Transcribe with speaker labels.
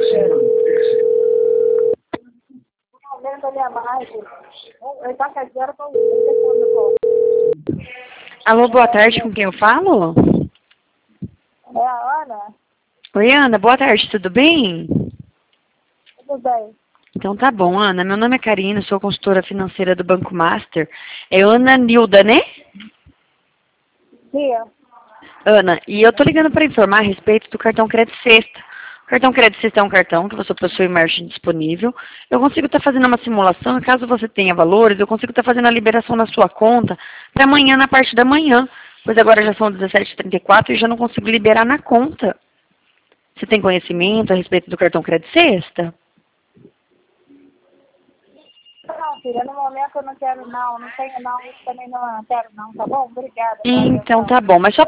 Speaker 1: Alô, boa tarde, com quem eu falo?
Speaker 2: É a Ana?
Speaker 1: Oi, Ana, boa tarde, tudo bem?
Speaker 2: Tudo bem.
Speaker 1: Então tá bom, Ana, meu nome é Karina, sou consultora financeira do Banco Master. É Ana Nilda, né?
Speaker 2: Tia,
Speaker 1: Ana, e eu tô ligando para informar a respeito do cartão Crédito Sexta. O cartão Crédito Sexta é um cartão que você possui margem disponível. Eu consigo estar fazendo uma simulação, e caso você tenha valores, eu consigo estar fazendo a liberação na sua conta para amanhã, na parte da manhã, pois agora já são 17h34 e já não consigo liberar na conta. Você tem conhecimento a respeito do cartão Crédito Sexta?
Speaker 2: não, filha, no momento eu não quero não tenho não, isso também não quero não, tá bom? Obrigada pela
Speaker 1: Então
Speaker 2: atenção.
Speaker 1: tá bom, mas só